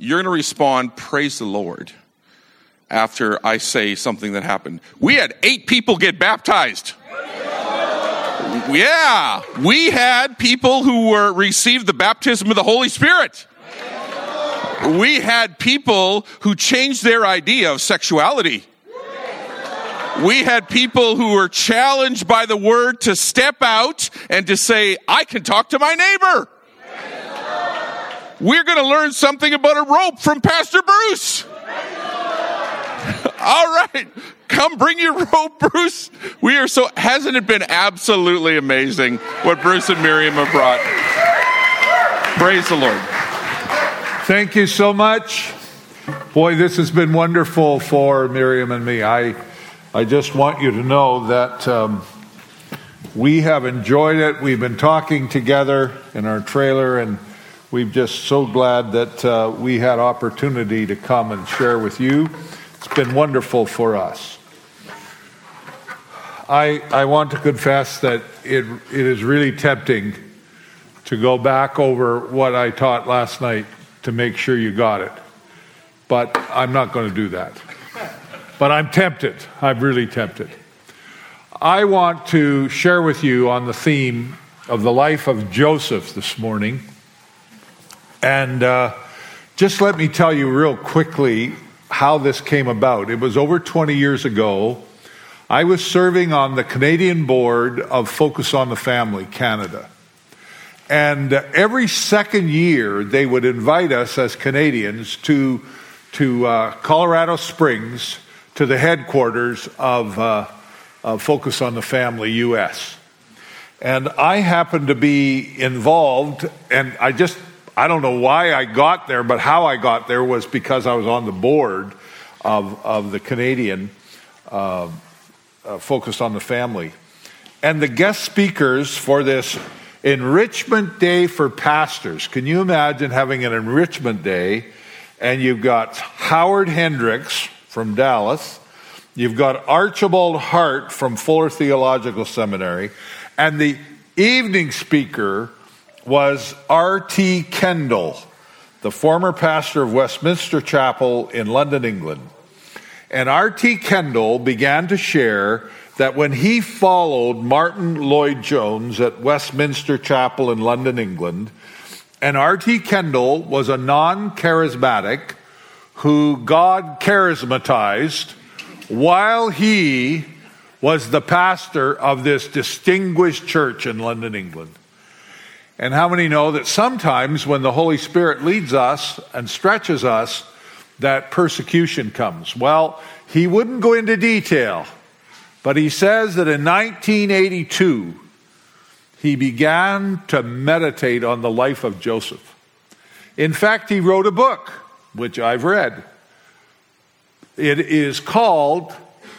you're going to respond, praise the Lord, after I say something that happened. We had 8 people get baptized. Yeah, we had people who received the baptism of the Holy Spirit. We had people who changed their idea of sexuality. We had people who were challenged by the word to step out and to say, I can talk to my neighbor. We're going to learn something about a rope from Pastor Bruce. All right. Come bring your rope, Bruce. Hasn't it been absolutely amazing what Bruce and Miriam have brought? Praise the Lord. Thank you so much. Boy, this has been wonderful for Miriam and me. I just want you to know that we have enjoyed it. We've been talking together in our trailer, and we're just so glad that we had opportunity to come and share with you. It's been wonderful for us. I want to confess that it is really tempting to go back over what I taught last night to make sure you got it. But I'm not going to do that. But I'm tempted. I'm really tempted. I want to share with you on the theme of the life of Joseph this morning. And just let me tell you real quickly how this came about. It was over 20 years ago. I was serving on the Canadian board of Focus on the Family, Canada. And every second year, they would invite us as Canadians to Colorado Springs, to the headquarters of Focus on the Family US. And I happened to be involved, and I don't know why I got there, but how I got there was because I was on the board of the Canadian Focus on the Family. And the guest speakers for this Enrichment Day for Pastors. Can you imagine having an enrichment day? And you've got Howard Hendricks from Dallas. You've got Archibald Hart from Fuller Theological Seminary. And the evening speaker was R.T. Kendall, the former pastor of Westminster Chapel in London, England. And R.T. Kendall began to share that when he followed Martin Lloyd-Jones at Westminster Chapel in London, England, and R.T. Kendall was a non-charismatic who God charismatized while he was the pastor of this distinguished church in London, England. And how many know that sometimes when the Holy Spirit leads us and stretches us, that persecution comes? Well, he wouldn't go into detail, but he says that in 1982, he began to meditate on the life of Joseph. In fact, he wrote a book, which I've read. It is called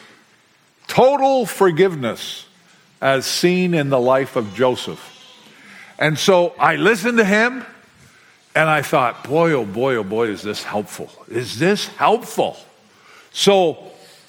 Total Forgiveness as Seen in the Life of Joseph. And so I listened to him, and I thought, boy, oh boy, is this helpful? Is this helpful? So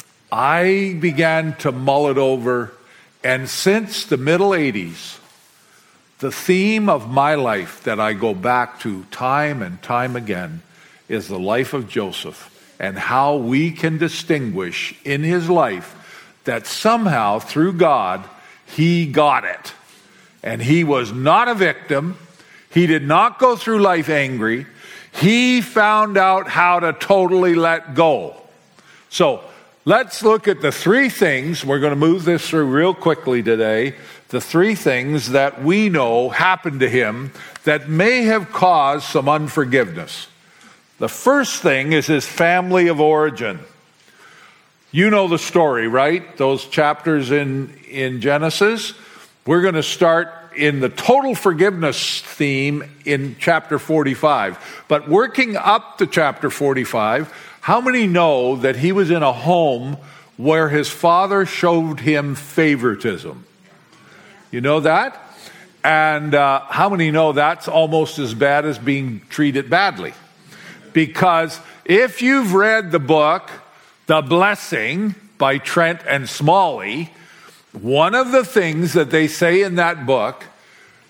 I began to mull it over, and since the middle 80s, the theme of my life that I go back to time and time again is the life of Joseph and how we can distinguish in his life that somehow through God, he got it. And he was not a victim. He did not go through life angry. He found out how to totally let go. So let's look at the 3 things. We're going to move this through real quickly today. The 3 things that we know happened to him that may have caused some unforgiveness. The first thing is his family of origin. You know the story, right? Those chapters in Genesis. We're going to start in the total forgiveness theme in chapter 45. But working up to chapter 45, how many know that he was in a home where his father showed him favoritism? You know that? And how many know that's almost as bad as being treated badly? Because if you've read the book, The Blessing by Trent and Smalley, one of the things that they say in that book,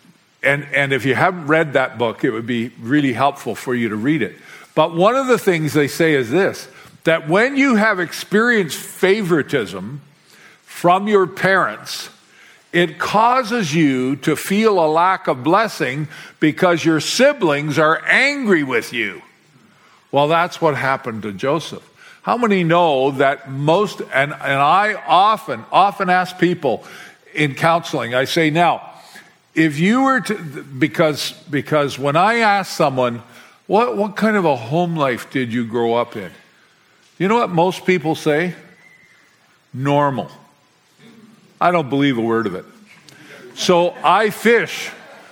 and if you haven't read that book, it would be really helpful for you to read it. But one of the things they say is this, that when you have experienced favoritism from your parents, it causes you to feel a lack of blessing because your siblings are angry with you. Well, that's what happened to Joseph. How many know that most, and I often ask people in counseling, I say, now, if you were to, because when I ask someone, what kind of a home life did you grow up in? You know what most people say? Normal. I don't believe a word of it. So I fish,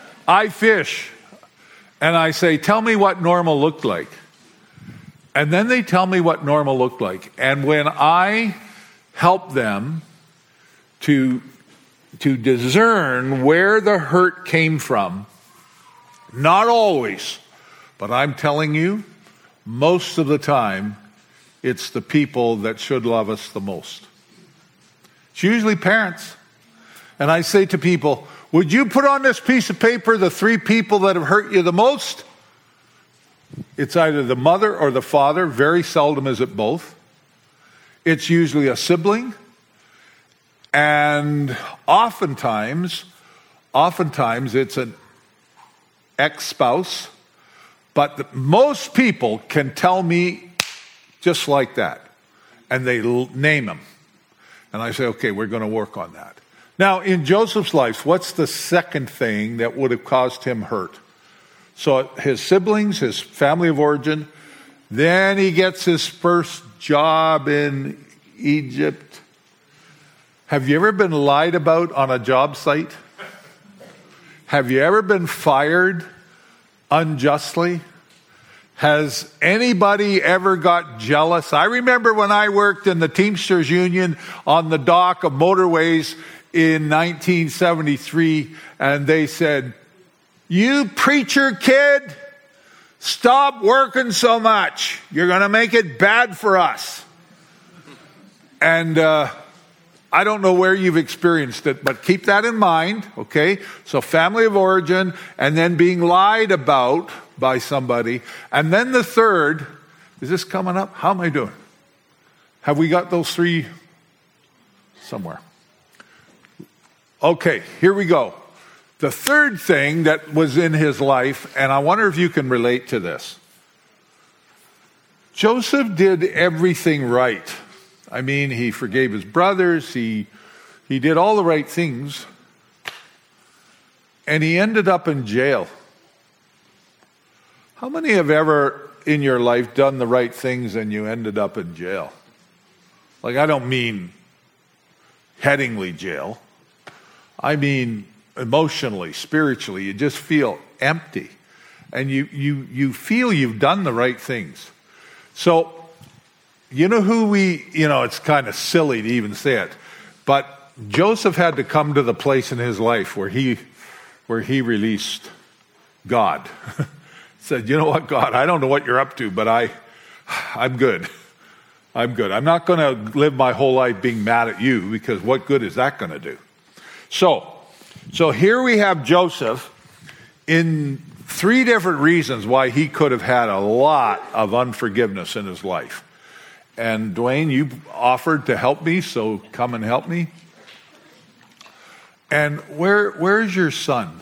and I say, tell me what normal looked like. And then they tell me what normal looked like. And when I help them to discern where the hurt came from, not always, but I'm telling you, most of the time, it's the people that should love us the most. It's usually parents. And I say to people, would you put on this piece of paper the 3 people that have hurt you the most? It's either the mother or the father. Very seldom is it both. It's usually a sibling. And oftentimes it's an ex-spouse. But most people can tell me just like that. And they name them. And I say, okay, we're going to work on that. Now, in Joseph's life, what's the second thing that would have caused him hurt? So his siblings, his family of origin, then he gets his first job in Egypt. Have you ever been lied about on a job site? Have you ever been fired unjustly? Has anybody ever got jealous? I remember when I worked in the Teamsters Union on the dock of motorways in 1973, and they said, you preacher kid, stop working so much. You're going to make it bad for us. And I don't know where you've experienced it, but keep that in mind, okay? So family of origin, and then being lied about by somebody. And then the third, is this coming up? How am I doing? Have we got those 3 somewhere? Okay, here we go. The third thing that was in his life, and I wonder if you can relate to this. Joseph did everything right. I mean, he forgave his brothers, he did all the right things, and he ended up in jail. How many have ever in your life done the right things and you ended up in jail? Like, I don't mean Headingley jail. I mean emotionally, spiritually, you just feel empty. And you feel you've done the right things. So, you know who it's kind of silly to even say it, but Joseph had to come to the place in his life where he released God. Said, you know what, God, I don't know what you're up to, but I'm good. I'm good. I'm not going to live my whole life being mad at you, because what good is that going to do? So here we have Joseph in 3 different reasons why he could have had a lot of unforgiveness in his life. And Dwayne, you offered to help me, so come and help me. And where's your son?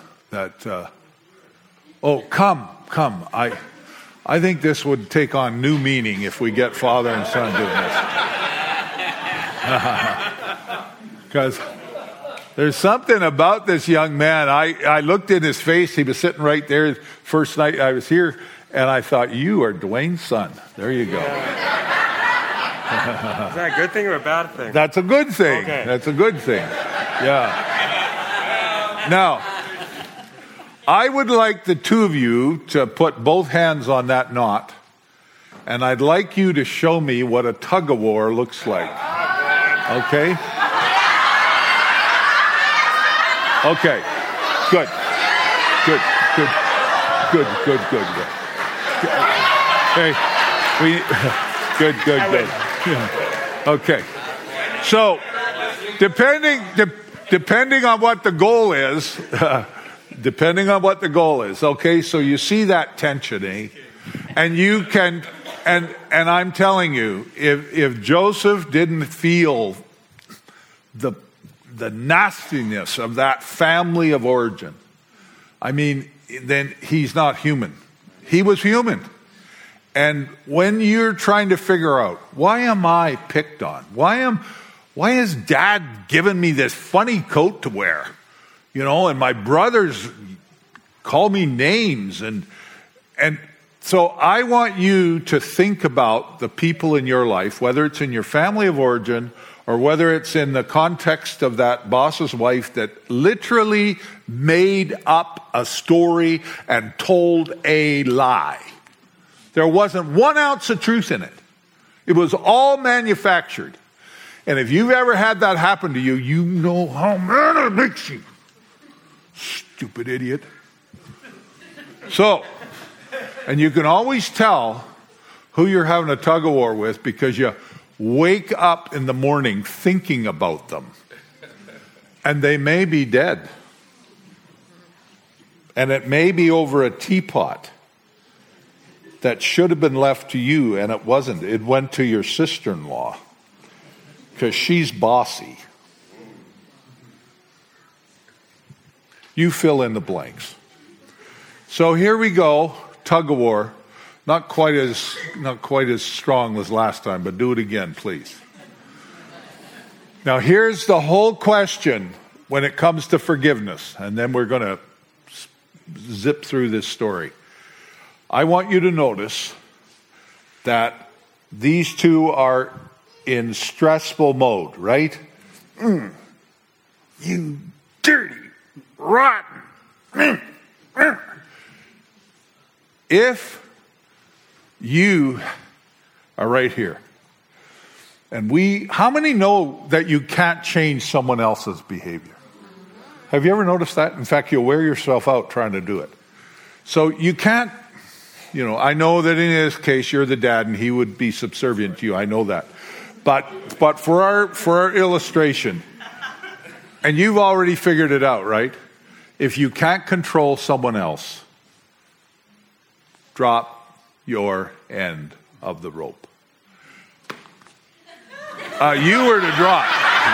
Come. I think this would take on new meaning if we get father and son doing this. Because there's something about this young man. I looked in his face. He was sitting right there first night I was here, and I thought, you are Dwayne's son. There you go. Is that a good thing or a bad thing? That's a good thing. Okay. That's a good thing. Yeah. Now, I would like the 2 of you to put both hands on that knot, and I'd like you to show me what a tug-of-war looks like. Okay? Okay. Good. Hey, good. Okay. So, depending on what the goal is, depending on what the goal is. Okay, so you see that tension, eh? And you can, and I'm telling you, if Joseph didn't feel the nastiness of that family of origin, I mean, then he's not human. He was human. And when you're trying to figure out, why am I picked on? Why is Dad giving me this funny coat to wear? You know, and my brothers call me names. And so I want you to think about the people in your life, whether it's in your family of origin or whether it's in the context of that boss's wife that literally made up a story and told a lie. There wasn't 1 ounce of truth in it. It was all manufactured. And if you've ever had that happen to you, you know how mad it makes you. Stupid idiot. So, and you can always tell who you're having a tug of war with because you wake up in the morning thinking about them. And they may be dead. And it may be over a teapot that should have been left to you, and it wasn't. It went to your sister-in-law because she's bossy. You fill in the blanks. So here we go, tug of war. Not quite as strong as last time, but do it again, please. Now here's the whole question when it comes to forgiveness, and then we're going to zip through this story. I want you to notice that these two are in stressful mode, right? You dirty, rotten. If you are right here, and how many know that you can't change someone else's behavior? Have you ever noticed that? In fact, you'll wear yourself out trying to do it. So you can't, I know that in this case you're the dad and he would be subservient to you. I know that. But for our illustration, and you've already figured it out, right? If you can't control someone else, drop your end of the rope. You were to drop.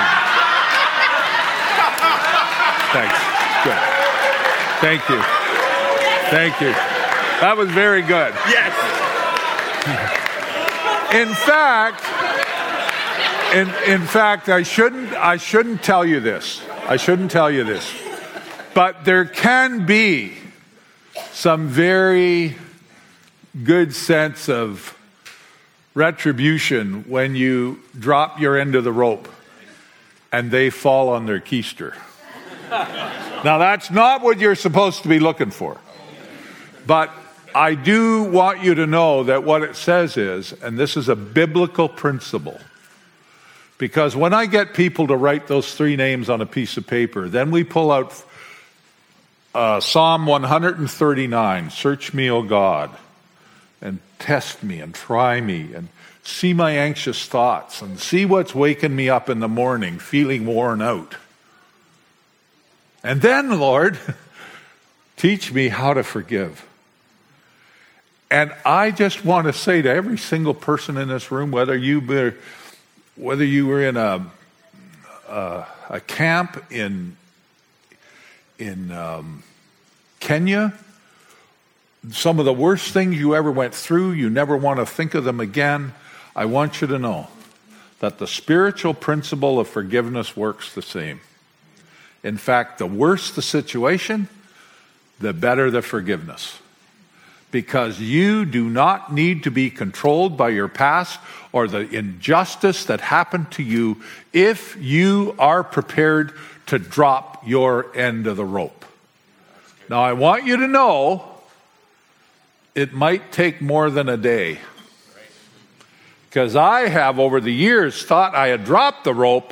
Thanks. Good. Thank you. Thank you. That was very good. Yes. In fact, I shouldn't tell you this. But there can be some very good sense of retribution when you drop your end of the rope and they fall on their keister. Now, that's not what you're supposed to be looking for. But I do want you to know that what it says is, and this is a biblical principle, because when I get people to write those 3 names on a piece of paper, then we pull out Psalm 139, search me, O God, and test me and try me and see my anxious thoughts and see what's waking me up in the morning feeling worn out. And then, Lord, teach me how to forgive. And I just want to say to every single person in this room, whether you were in a camp in Kenya, some of the worst things you ever went through, you never want to think of them again, I want you to know that the spiritual principle of forgiveness works the same. In fact, the worse the situation, the better the forgiveness. Because you do not need to be controlled by your past or the injustice that happened to you if you are prepared to drop your end of the rope. Now, I want you to know it might take more than a day. Because I have, over the years, thought I had dropped the rope,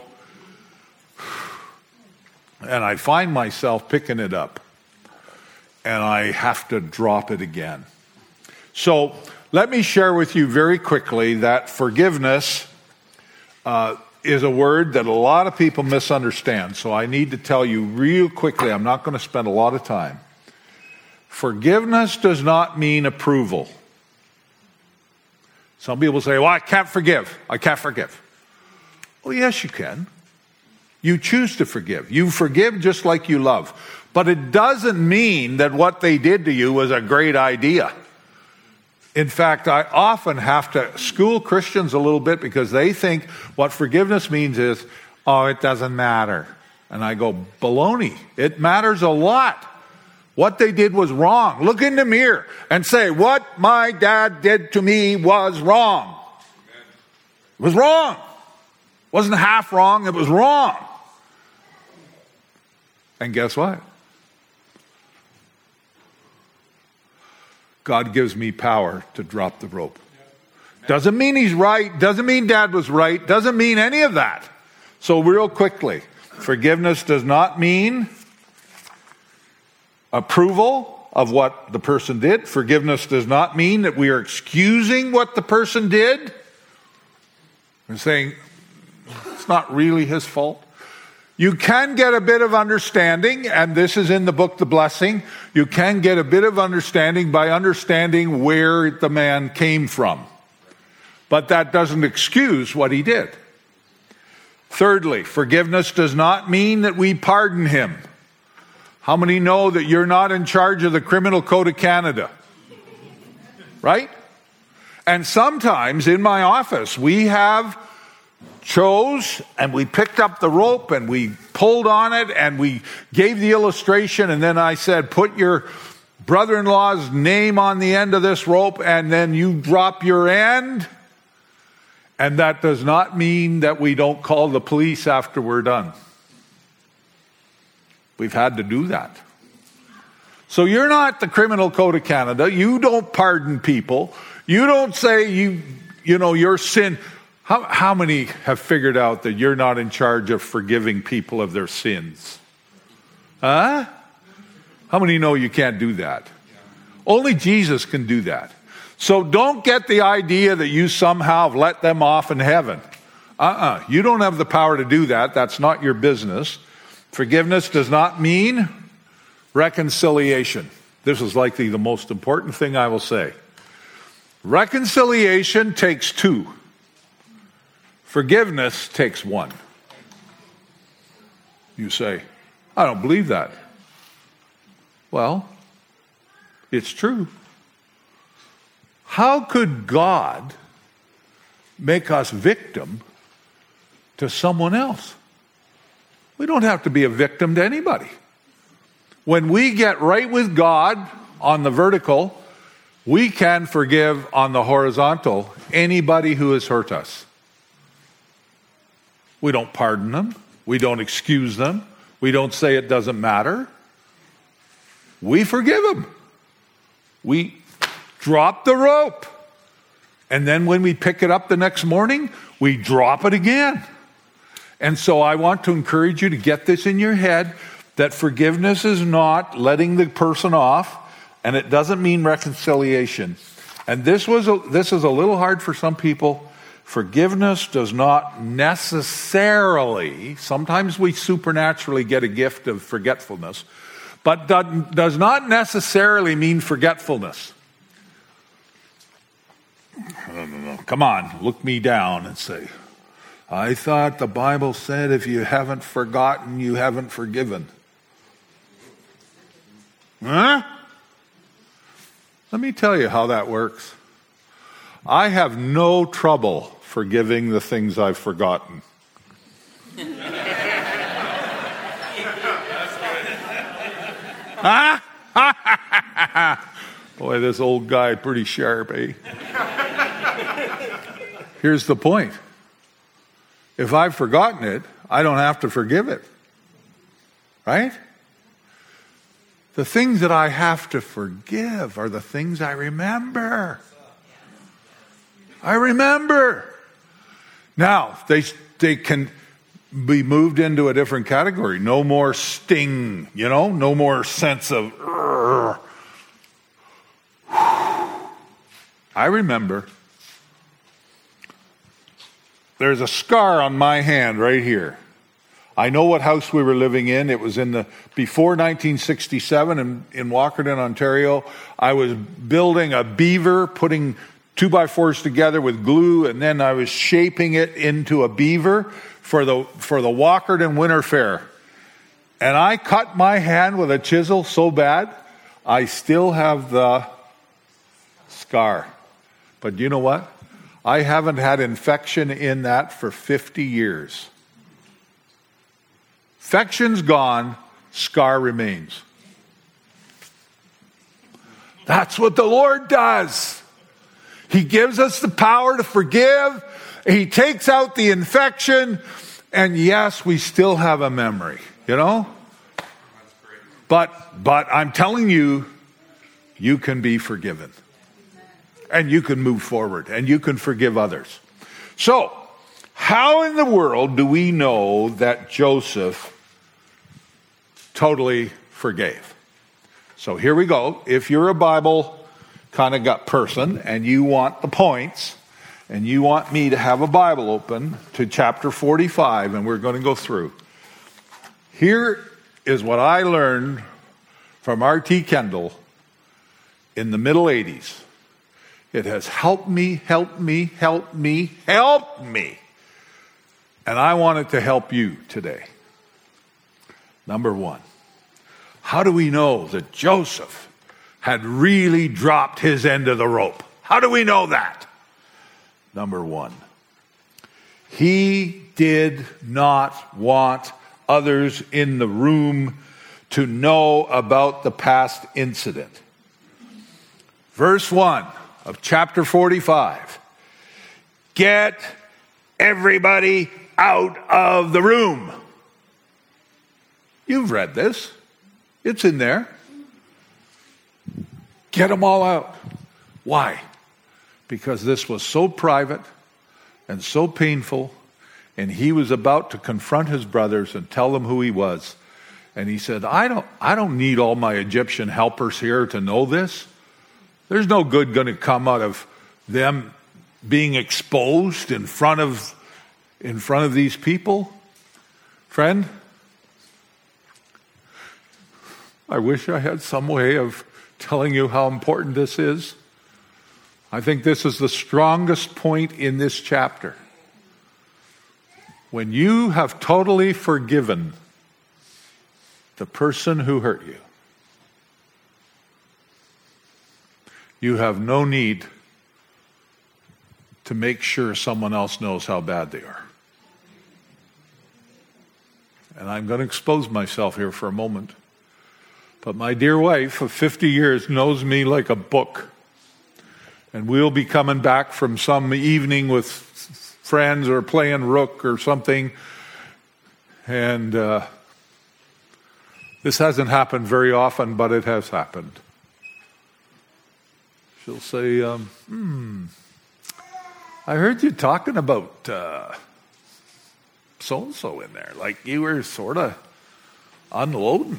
and I find myself picking it up. And I have to drop it again. So let me share with you very quickly that forgiveness is a word that a lot of people misunderstand. So I need to tell you real quickly, I'm not going to spend a lot of time. Forgiveness does not mean approval. Some people say, well, I can't forgive. I can't forgive. Well, yes, you can. You choose to forgive. You forgive just like you love. But it doesn't mean that what they did to you was a great idea. In fact, I often have to school Christians a little bit because they think what forgiveness means is, oh, it doesn't matter. And I go, baloney. It matters a lot. What they did was wrong. Look in the mirror and say, what my dad did to me was wrong. It was wrong. It wasn't half wrong. It was wrong. And guess what? God gives me power to drop the rope. Doesn't mean he's right. Doesn't mean dad was right. Doesn't mean any of that. So real quickly, forgiveness does not mean approval of what the person did. Forgiveness does not mean that we are excusing what the person did. We're saying it's not really his fault. You can get a bit of understanding, and this is in the book, The Blessing. You can get a bit of understanding by understanding where the man came from. But that doesn't excuse what he did. Thirdly, forgiveness does not mean that we pardon him. How many know that you're not in charge of the Criminal Code of Canada? Right? And sometimes in my office, we have chose and we picked up the rope and we pulled on it and we gave the illustration, and then I said, put your brother-in-law's name on the end of this rope and then you drop your end. And that does not mean that we don't call the police after we're done. We've had to do that. So you're not the Criminal Code of Canada. You don't pardon people. You don't say your sin. How many have figured out that you're not in charge of forgiving people of their sins? Huh? How many know you can't do that? Only Jesus can do that. So don't get the idea that you somehow have let them off in heaven. You don't have the power to do that. That's not your business. Forgiveness does not mean reconciliation. This is likely the most important thing I will say. Reconciliation takes two. Forgiveness takes one. You say, I don't believe that. Well, it's true. How could God make us victim to someone else? We don't have to be a victim to anybody. When we get right with God on the vertical, we can forgive on the horizontal anybody who has hurt us. We don't pardon them. We don't excuse them. We don't say it doesn't matter. We forgive them. We drop the rope. And then when we pick it up the next morning, we drop it again. And so I want to encourage you to get this in your head, that forgiveness is not letting the person off, and it doesn't mean reconciliation. And this is a little hard for some people. Forgiveness does not necessarily, sometimes we supernaturally get a gift of forgetfulness, but does not necessarily mean forgetfulness. No. Come on, look me down and say, I thought the Bible said if you haven't forgotten, you haven't forgiven. Huh? Let me tell you how that works. I have no trouble forgiving the things I've forgotten. Boy, this old guy pretty sharp, eh? Here's the point. If I've forgotten it, I don't have to forgive it. Right? The things that I have to forgive are the things I remember. I remember. Now, they can be moved into a different category. No more sting, no more sense of, I remember. There's a scar on my hand right here. I know what house we were living in. It was before 1967 in Walkerton, Ontario. I was building a beaver, putting 2x4s together with glue, and then I was shaping it into a beaver for the Walkerton Winter Fair. And I cut my hand with a chisel so bad, I still have the scar. But you know what? I haven't had infection in that for 50 years. Infection's gone, scar remains. That's what the Lord does. He gives us the power to forgive. He takes out the infection. And yes, we still have a memory, you know? But I'm telling you, you can be forgiven. And you can move forward. And you can forgive others. So, how in the world do we know that Joseph totally forgave? So here we go. If you're a Bible kind of gut person and you want the points and you want me to have a Bible open to chapter 45 and we're going to go through. Here is what I learned from R.T. Kendall in the middle 80s. It has helped me. And I want it to help you today. Number one, how do we know that Joseph had really dropped his end of the rope? How do we know that? Number one, he did not want others in the room to know about the past incident. Verse 1 of chapter 45. Get everybody out of the room. You've read this. It's in there. Get them all out. Why? Because this was so private and so painful, and he was about to confront his brothers and tell them who he was. And he said, I don't need all my Egyptian helpers here to know this. There's no good going to come out of them being exposed in front of these people. Friend, I wish I had some way of telling you how important this is. I think this is the strongest point in this chapter. When you have totally forgiven the person who hurt you, you have no need to make sure someone else knows how bad they are. And I'm going to expose myself here for a moment. But my dear wife of 50 years knows me like a book. And we'll be coming back from some evening with friends or playing rook or something. And this hasn't happened very often, but it has happened. She'll say, I heard you talking about so-and-so in there. Like you were sort of unloading.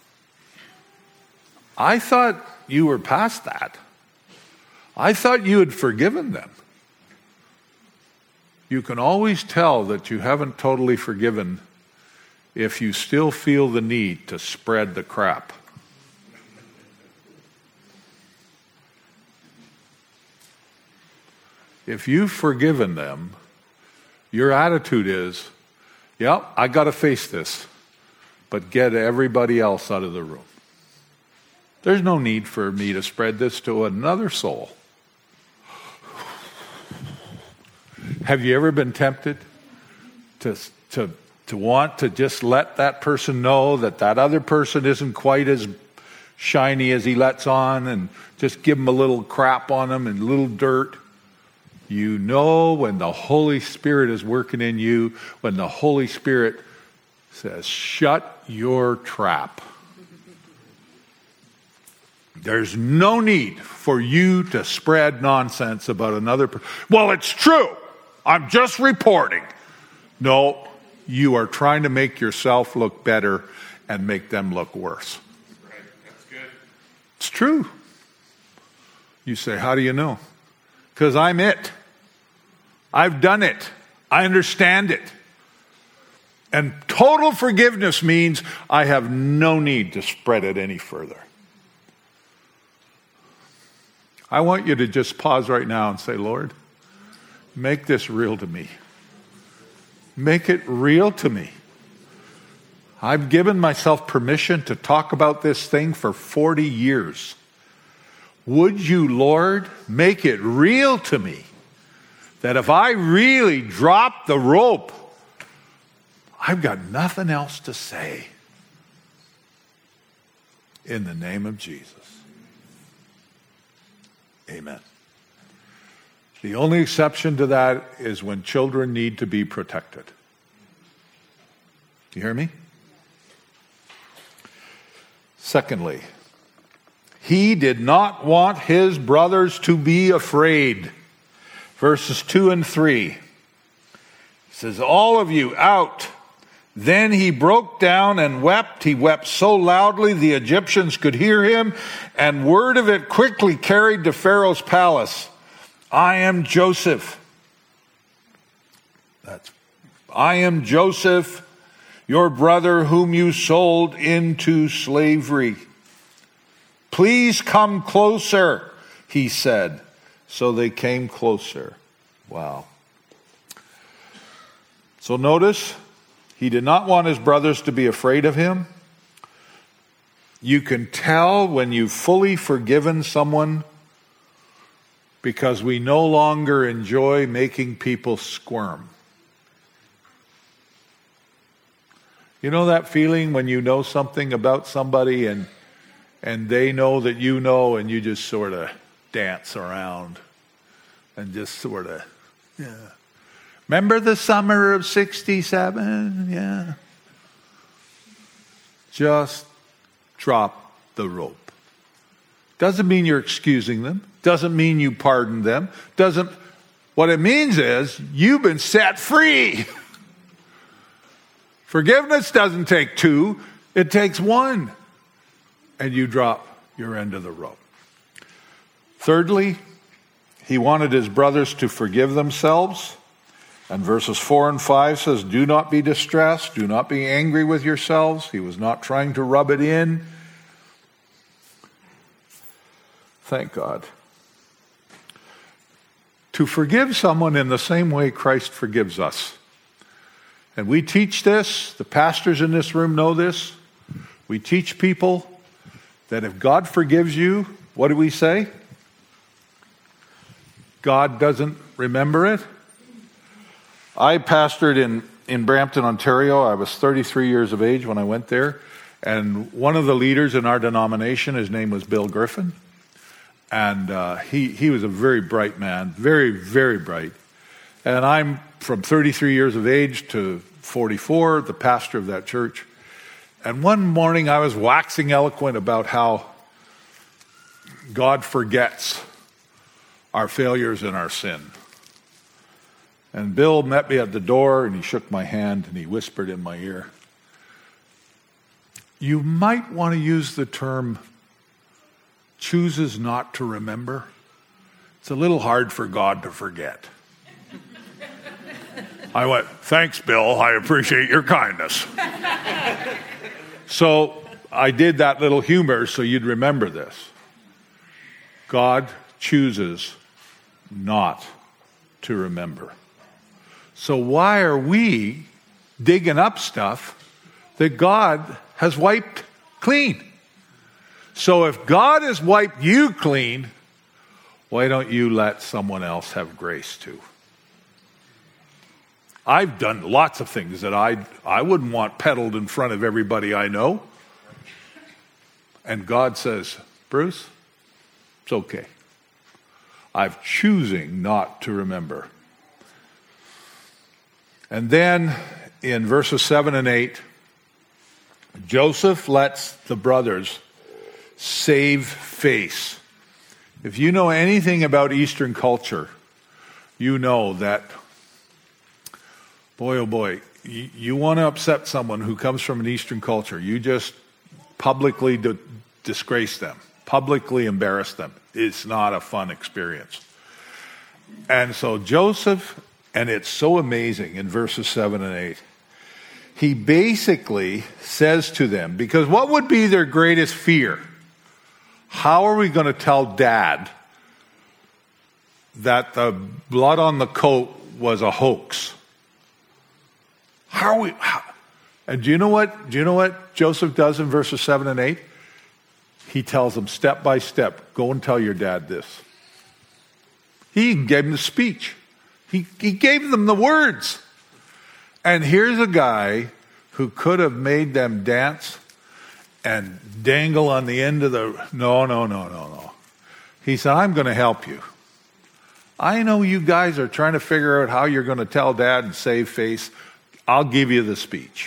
I thought you were past that. I thought you had forgiven them. You can always tell that you haven't totally forgiven if you still feel the need to spread the crap. If you've forgiven them, your attitude is, yeah, I got to face this, but get everybody else out of the room. There's no need for me to spread this to another soul. Have you ever been tempted to want to just let that person know that other person isn't quite as shiny as he lets on and just give him a little crap on him and a little dirt? You know when the Holy Spirit is working in you, when the Holy Spirit says, shut your trap. There's no need for you to spread nonsense about another person. Well, it's true. I'm just reporting. No, you are trying to make yourself look better and make them look worse. Right. That's good. It's true. You say, how do you know? Because I'm it. I've done it. I understand it. And total forgiveness means I have no need to spread it any further. I want you to just pause right now and say, Lord, make this real to me. Make it real to me. I've given myself permission to talk about this thing for 40 years. Would you, Lord, make it real to me that if I really drop the rope, I've got nothing else to say. In the name of Jesus. Amen. The only exception to that is when children need to be protected. Do you hear me? Secondly, he did not want his brothers to be afraid. Verses 2 and 3. He says, all of you out. Then he broke down and wept. He wept so loudly the Egyptians could hear him, and word of it quickly carried to Pharaoh's palace. I am Joseph. I am Joseph, your brother whom you sold into slavery. Please come closer, he said. So they came closer. Wow. So notice, he did not want his brothers to be afraid of him. You can tell when you've fully forgiven someone because we no longer enjoy making people squirm. You know that feeling when you know something about somebody and they know that you know, and you just sort of dance around and just sort of, yeah. Remember the summer of 67? Yeah. Just drop the rope. Doesn't mean you're excusing them. Doesn't mean you pardon them. What it means is you've been set free. Forgiveness doesn't take two, it takes one. And you drop your end of the rope. Thirdly, he wanted his brothers to forgive themselves. And verses 4 and 5 says, do not be distressed, do not be angry with yourselves. He was not trying to rub it in. Thank God. To forgive someone in the same way Christ forgives us. And we teach this, the pastors in this room know this. We teach people that if God forgives you, what do we say? God doesn't remember it. I pastored in Brampton, Ontario. I was 33 years of age when I went there. And one of the leaders in our denomination, his name was Bill Griffin. And he was a very bright man, very, very bright. And I'm from 33 years of age to 44, the pastor of that church. And one morning I was waxing eloquent about how God forgets our failures and our sin. And Bill met me at the door and he shook my hand and he whispered in my ear, you might want to use the term chooses not to remember. It's a little hard for God to forget. I went, thanks, Bill. I appreciate your kindness. So I did that little humor so you'd remember this. God chooses not to remember. So why are we digging up stuff that God has wiped clean? So if God has wiped you clean, why don't you let someone else have grace too? I've done lots of things that I wouldn't want peddled in front of everybody I know. And God says, Bruce, it's okay. I'm choosing not to remember. And then in verses 7 and 8, Joseph lets the brothers save face. If you know anything about Eastern culture, you know that, boy, oh boy, you want to upset someone who comes from an Eastern culture, you just publicly disgrace them, publicly embarrass them. It's not a fun experience. And so Joseph, and it's so amazing in verses 7 and 8, he basically says to them, because what would be their greatest fear? How are we going to tell Dad that the blood on the coat was a hoax? And do you know what Joseph does in verses 7 and 8? He tells them step by step, go and tell your dad this. He gave them the speech. He gave them the words. And here's a guy who could have made them dance and dangle on the end of the... No. He said, I'm going to help you. I know you guys are trying to figure out how you're going to tell Dad and save face. I'll give you the speech.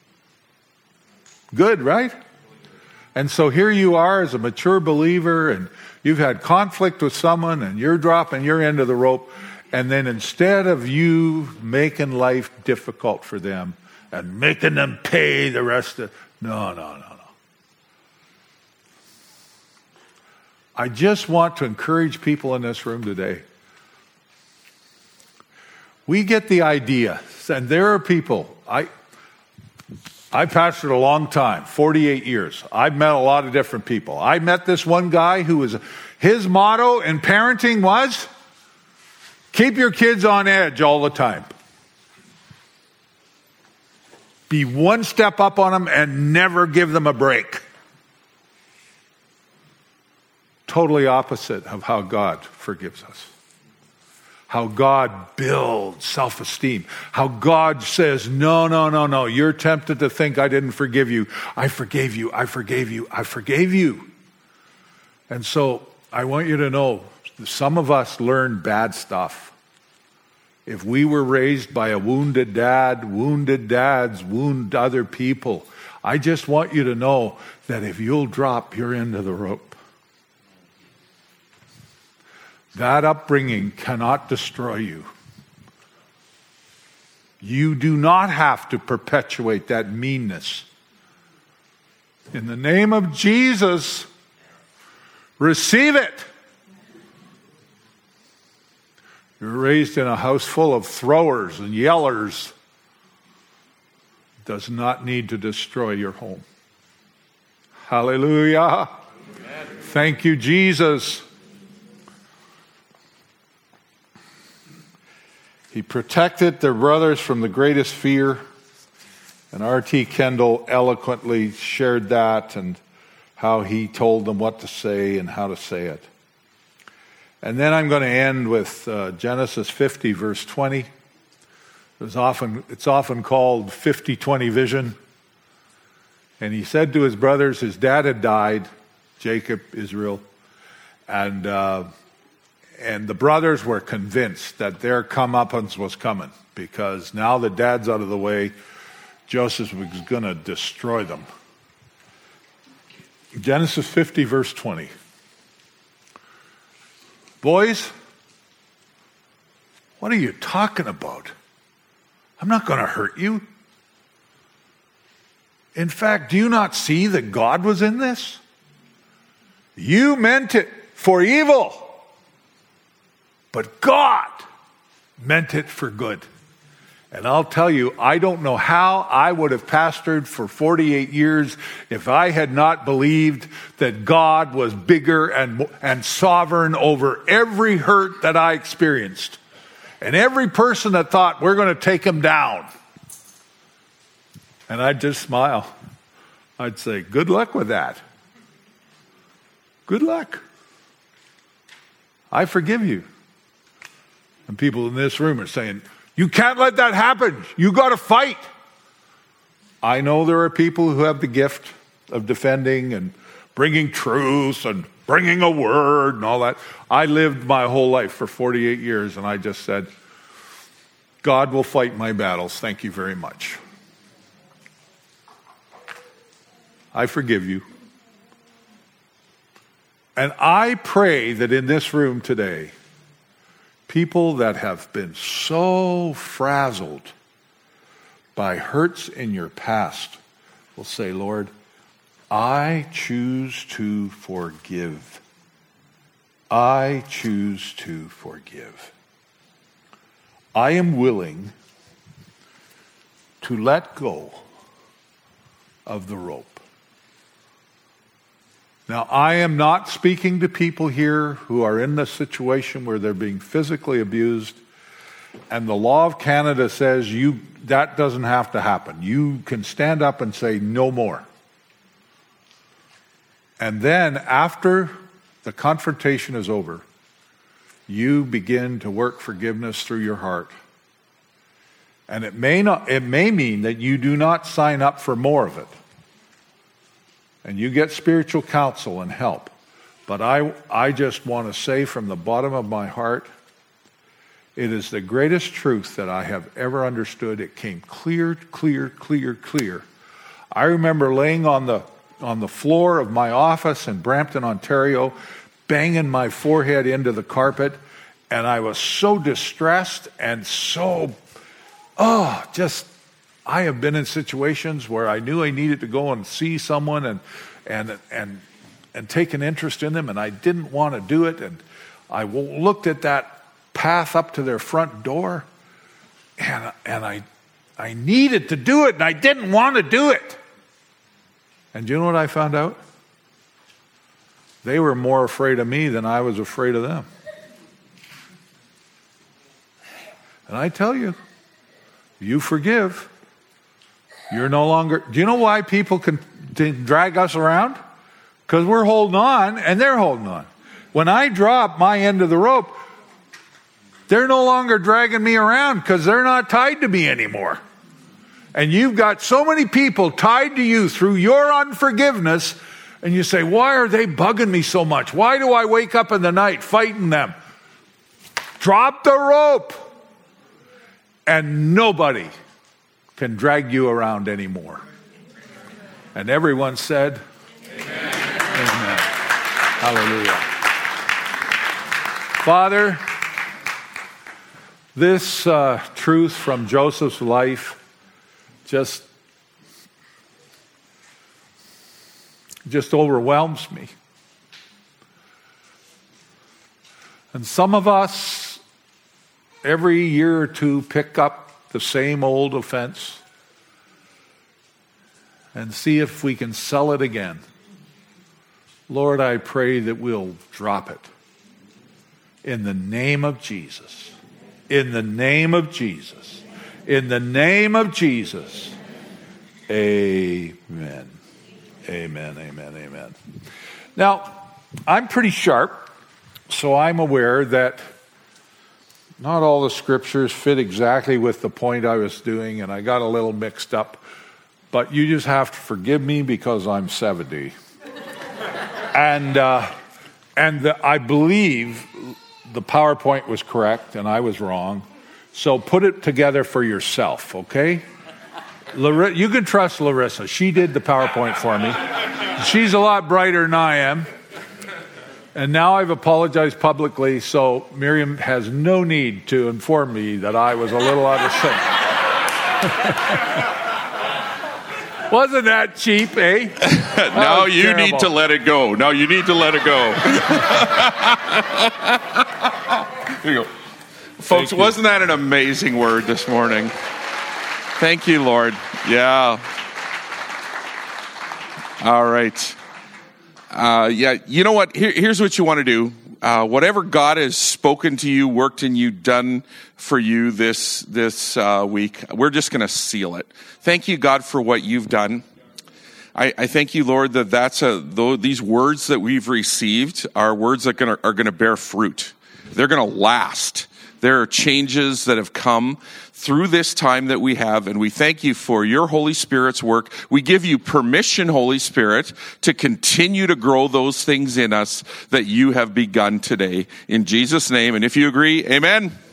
Good, right? And so here you are as a mature believer, and you've had conflict with someone, and you're dropping your end of the rope. And then instead of you making life difficult for them and making them pay the rest of... No. I just want to encourage people in this room today. We get the idea, and there are people, I pastored a long time, 48 years. I've met a lot of different people. I met this one guy his motto in parenting was, keep your kids on edge all the time. Be one step up on them and never give them a break. Totally opposite of how God forgives us. How God builds self-esteem. How God says, no. You're tempted to think I didn't forgive you. I forgave you. And so I want you to know, some of us learn bad stuff. If we were raised by a wounded dad, wounded dads wound other people. I just want you to know that if you'll drop your end of the rope, that upbringing cannot destroy you. You do not have to perpetuate that meanness. In the name of Jesus, receive it. You're raised in a house full of throwers and yellers. Does not need to destroy your home. Hallelujah. Amen. Thank you, Jesus. He protected their brothers from the greatest fear. And R.T. Kendall eloquently shared that and how he told them what to say and how to say it. And then I'm going to end with Genesis 50, verse 20. It's often called 50-20 vision. And he said to his brothers, his dad had died, Jacob, Israel, and the brothers were convinced that their comeuppance was coming, because now that dad's out of the way, Joseph was going to destroy them. Genesis 50, verse 20. Boys, what are you talking about? I'm not going to hurt you. In fact, do you not see that God was in this? You meant it for evil, but God meant it for good. And I'll tell you, I don't know how I would have pastored for 48 years if I had not believed that God was bigger and sovereign over every hurt that I experienced. And every person that thought, we're going to take him down. And I'd just smile. I'd say, good luck with that. Good luck. I forgive you. And people in this room are saying, you can't let that happen. You got to fight. I know there are people who have the gift of defending and bringing truth and bringing a word and all that. I lived my whole life for 48 years, and I just said, God will fight my battles. Thank you very much. I forgive you. And I pray that in this room today, people that have been so frazzled by hurts in your past will say, Lord, I choose to forgive. I choose to forgive. I am willing to let go of the rope. Now, I am not speaking to people here who are in the situation where they're being physically abused, and the law of Canada says that doesn't have to happen. You can stand up and say, no more. And then, after the confrontation is over, you begin to work forgiveness through your heart. And it may mean that you do not sign up for more of it. And you get spiritual counsel and help. But I just want to say from the bottom of my heart, it is the greatest truth that I have ever understood. It came clear, clear, clear, clear. I remember laying on the floor of my office in Brampton, Ontario, banging my forehead into the carpet, and I was so distressed and so, I have been in situations where I knew I needed to go and see someone and take an interest in them, and I didn't want to do it, and I looked at that path up to their front door, and I needed to do it, and I didn't want to do it. And do you know what I found out? They were more afraid of me than I was afraid of them. And I tell you, you forgive. You're no longer... Do you know why people can drag us around? Because we're holding on and they're holding on. When I drop my end of the rope, they're no longer dragging me around because they're not tied to me anymore. And you've got so many people tied to you through your unforgiveness, and you say, why are they bugging me so much? Why do I wake up in the night fighting them? Drop the rope. And nobody can drag you around anymore. And everyone said, Amen. Amen. Hallelujah. Father, this truth from Joseph's life just overwhelms me. And some of us, every year or two, pick up the same old offense and see if we can sell it again. Lord, I pray that we'll drop it. In the name of Jesus. In the name of Jesus. In the name of Jesus. Amen. Amen, amen, amen. Now, I'm pretty sharp, so I'm aware that not all the scriptures fit exactly with the point I was doing, and I got a little mixed up. But you just have to forgive me because I'm 70. And I believe the PowerPoint was correct and I was wrong. So put it together for yourself, okay? You can trust Larissa. She did the PowerPoint for me. She's a lot brighter than I am. And now I've apologized publicly, so Miriam has no need to inform me that I was a little out of sync. Wasn't that cheap, eh? Now you terrible. Need to let it go. Now you need to let it go. Here you go. Folks, wasn't that an amazing word this morning? Thank you, Lord. Yeah. All right. You know what? Here's what you want to do. Whatever God has spoken to you, worked in you, done for you this week, we're just going to seal it. Thank you, God, for what you've done. I thank you, Lord, that these words that we've received are words that are going to bear fruit. They're going to last. There are changes that have come through this time that we have, and we thank you for your Holy Spirit's work. We give you permission, Holy Spirit, to continue to grow those things in us that you have begun today. In Jesus' name, and if you agree, amen.